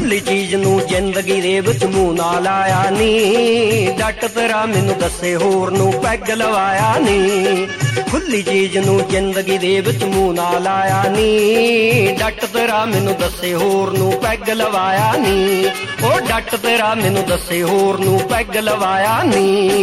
ਖੁੱਲੀ ਚੀਜ਼ ਨੂੰ ਜ਼ਿੰਦਗੀ ਦੇ ਵਿੱਚ ਮੂੰਹ ਨਾ ਲਾਇਆ ਨੀ, ਡੱਟ ਤੇਰਾ ਮੈਨੂੰ ਦੱਸੇ ਹੋਰ ਨੂੰ ਪੈਗ ਲਵਾਇਆ ਨੀ। ਖੁੱਲੀ ਚੀਜ਼ ਨੂੰ ਜ਼ਿੰਦਗੀ ਦੇ ਵਿੱਚ ਮੂੰਹ ਨਾ ਲਾਇਆ ਨੀ, ਡੱਟ ਤੇਰਾ ਮੈਨੂੰ ਦੱਸੇ ਹੋਰ ਨੂੰ ਪੈਗ ਲਵਾਇਆ ਨੀ। ਉਹ ਡੱਟ ਤੇਰਾ ਮੈਨੂੰ ਦੱਸੇ ਹੋਰ ਨੂੰ ਪੈਗ ਲਵਾਇਆ ਨੀ।